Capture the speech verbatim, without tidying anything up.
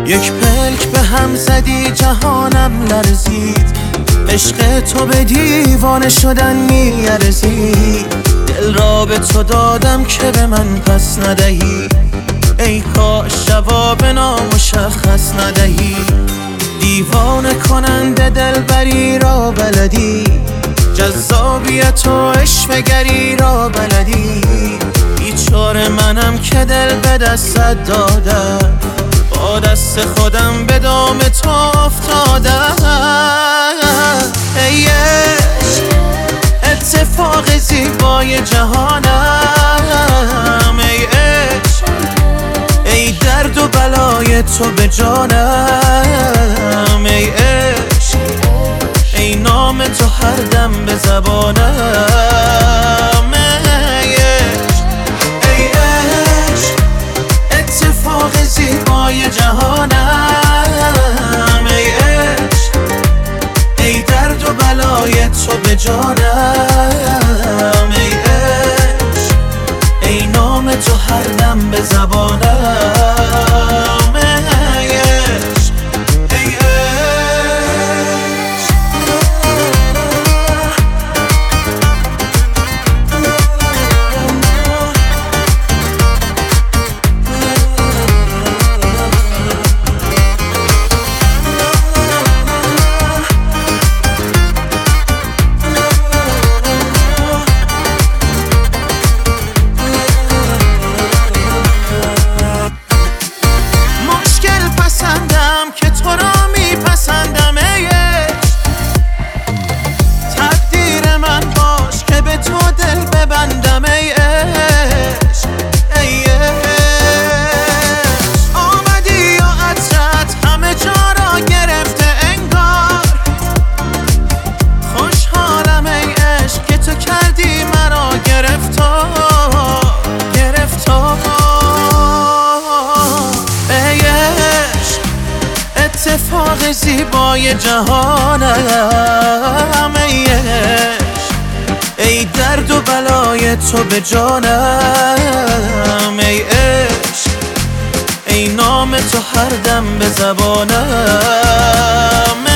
یک پلک به هم زدی جهانم لرزید، عشق تو به دیوانه شدن میارزید. دل را به تو دادم که به من پس ندهی، ای کاش جواب نامشخص ندهی. دیوانه کننده دلبری را بلدی، جذابیت و عشوه‌گری را بلدی. بیچاره منم که دل به دستت دادم، با دست خودم به دام تو افتادم. ای عشق اتفاق زیبای جهانم، ای عشق ای درد و بلای تو به جانم. ای عشق ای نام تو هر دم به زبانم. ای عشق ای عشق اتفاق زیبای جهانم، ای عشق ای درد و بلای تو به جانم. ای عشق ای نام تو هر دم به زبانم. ای عشق ای که تو را میپسندم. ای عشق تقدیر من باش که به تو دل ببندم. ای عشق ای عشق آمدی و عطرت همه جا را گرفته انگار. خوشحالم ای عشق که تو کردی مرا گرفتار گرفتار. ای عشق اتفاق زیبای جهانم، ای عشق ای درد و بلای تو به جانم. ای عشق ای نام تو هر دم به زبانم.